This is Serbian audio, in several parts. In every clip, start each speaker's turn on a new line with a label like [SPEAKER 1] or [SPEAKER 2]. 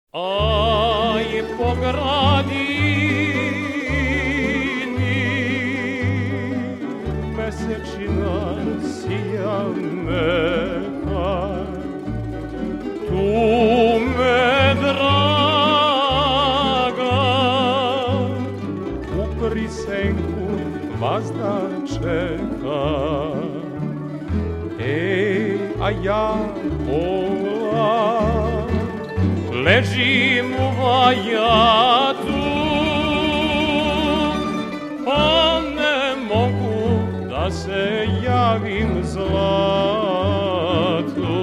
[SPEAKER 1] Aj po gradini mesečina sija meka, tu me draga u prisenku vazda čeka. A ja pola ležim u vajatu, pa ne mogu da se javim zlatu.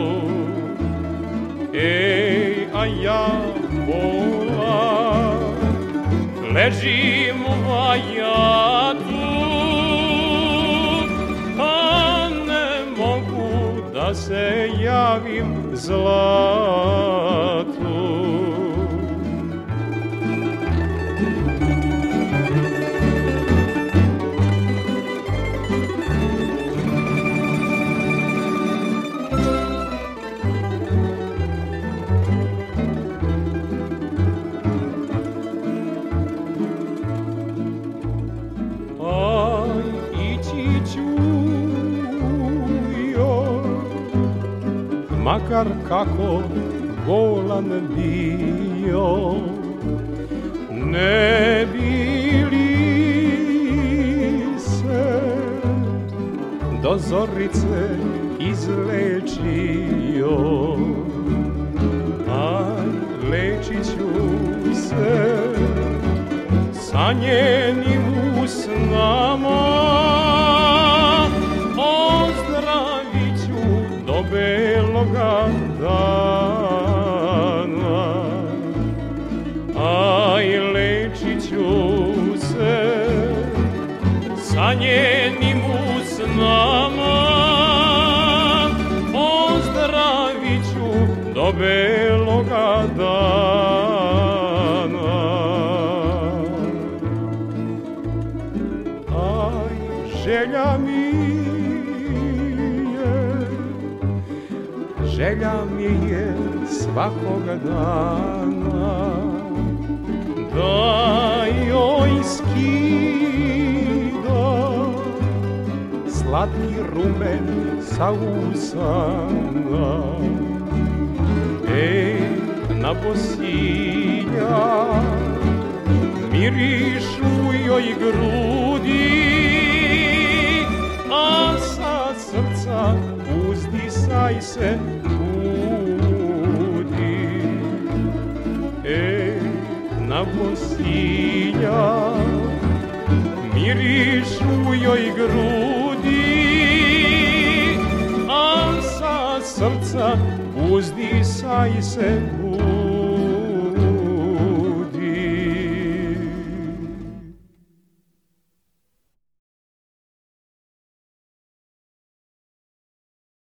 [SPEAKER 1] A ja pola ležim u vajatu, pa ne mogu da se javim zlatu. Makar kako bolan bio, ne bi li se do zorice izlečio. Aj, lečit ću se sa njenim usnama, ozdravit ću do beloga dana. Aj, lečit ću se sa njenim usnama, ozdravit ću do beloga dana. Aj, želja mi je svakoga dana da joj skida slatki rumen sa usana. Na bosilja mirišu joj grudi, a sa srca uzdisaj se budi. Na bosilja mirišu joj grudi, a sa srca uzdisaj se budi.